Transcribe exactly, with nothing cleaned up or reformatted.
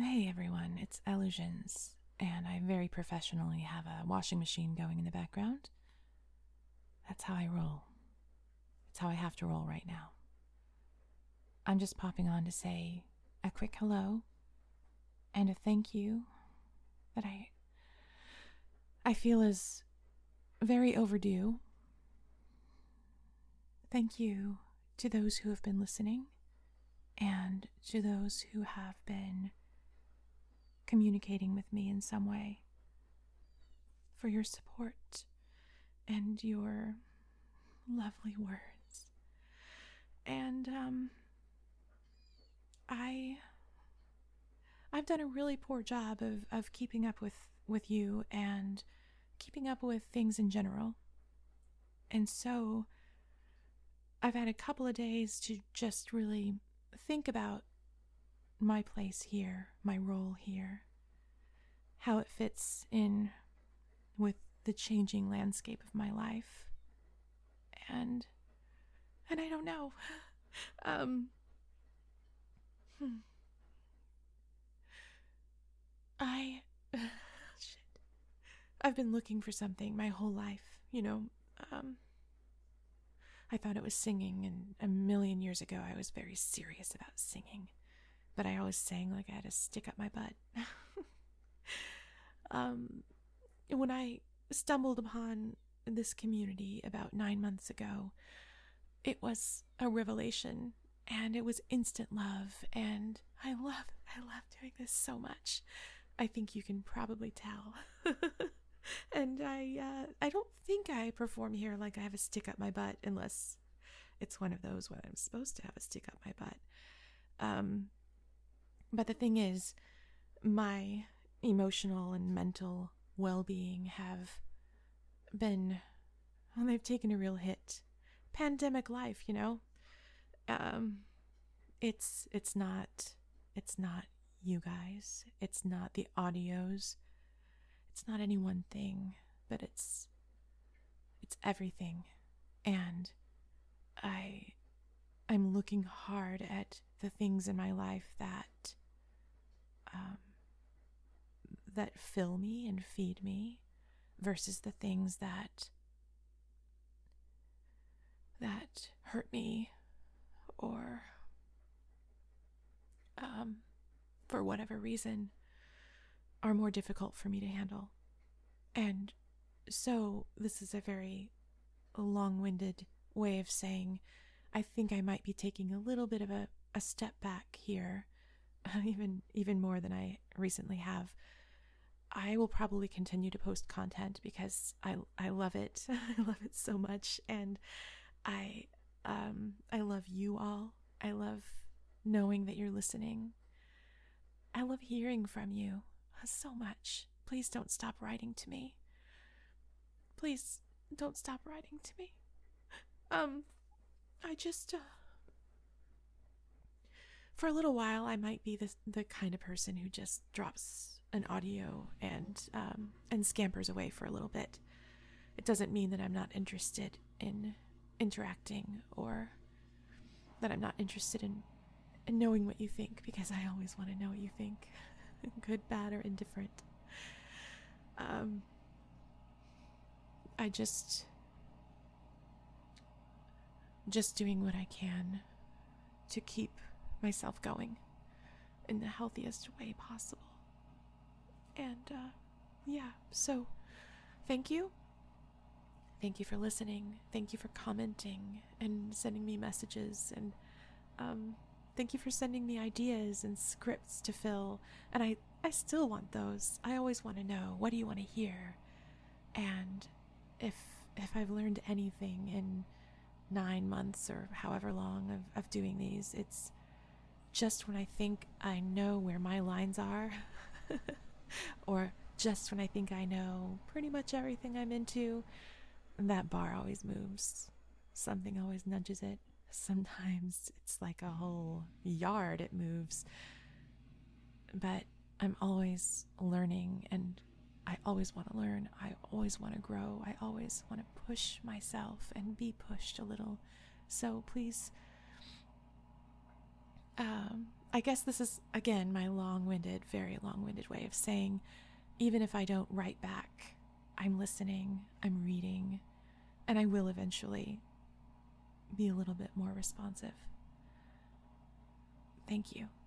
Hey everyone, it's Illusions, and I very professionally have a washing machine going in the background. That's how I roll. It's how I have to roll right now. I'm just popping on to say a quick hello and a thank you that I I feel is very overdue. Thank you to those who have been listening and to those who have been communicating with me in some way, for your support and your lovely words. And um I I've done a really poor job of, of keeping up with, with you and keeping up with things in general. And so I've had a couple of days to just really think about my place here, my role here, how it fits in with the changing landscape of my life. And and I don't know. Um hmm. I shit. I've been looking for something my whole life, you know. Um I thought it was singing, and a million years ago I was very serious about singing. But I always sang like I had a stick up my butt. um, when I stumbled upon this community about nine months ago, it was a revelation, and it was instant love, and I love, I love doing this so much. I think you can probably tell. And I, uh, I don't think I perform here like I have a stick up my butt, unless it's one of those when I'm supposed to have a stick up my butt. Um, But the thing is, my emotional and mental well-being have been, well, they've taken a real hit. Pandemic life, you know? Um, it's, it's not, it's not you guys. It's not the audios. It's not any one thing, but it's, it's everything. And I, I'm looking hard at the things in my life that um, that fill me and feed me versus the things that that hurt me or um, for whatever reason are more difficult for me to handle. And so this is a very long-winded way of saying I think I might be taking a little bit of a, a step back here, even even more than I recently have. I will probably continue to post content because I I love it. I love it so much, and I um I love you all. I love knowing that you're listening. I love hearing from you so much. Please don't stop writing to me. Please don't stop writing to me. Um I just, uh, for a little while, I might be the the kind of person who just drops an audio and um, and scampers away for a little bit. It doesn't mean that I'm not interested in interacting or that I'm not interested in, in knowing what you think, because I always want to know what you think, good, bad, or indifferent. Um, I just... just doing what I can to keep myself going in the healthiest way possible. And, uh, yeah, so thank you. Thank you for listening. Thank you for commenting and sending me messages. And, um, thank you for sending me ideas and scripts to fill. And I, I still want those. I always want to know, what do you want to hear? And if, if I've learned anything in nine months or however long of, of doing these, it's just when I think I know where my lines are or just when I think I know pretty much everything I'm into, that bar always moves. Something always nudges it. Sometimes it's like a whole yard it moves. But I'm always learning, and I always want to learn. I always want to grow. I always want to push myself and be pushed a little. So please, um, I guess this is, again, my long-winded, very long-winded way of saying, even if I don't write back, I'm listening, I'm reading, and I will eventually be a little bit more responsive. Thank you.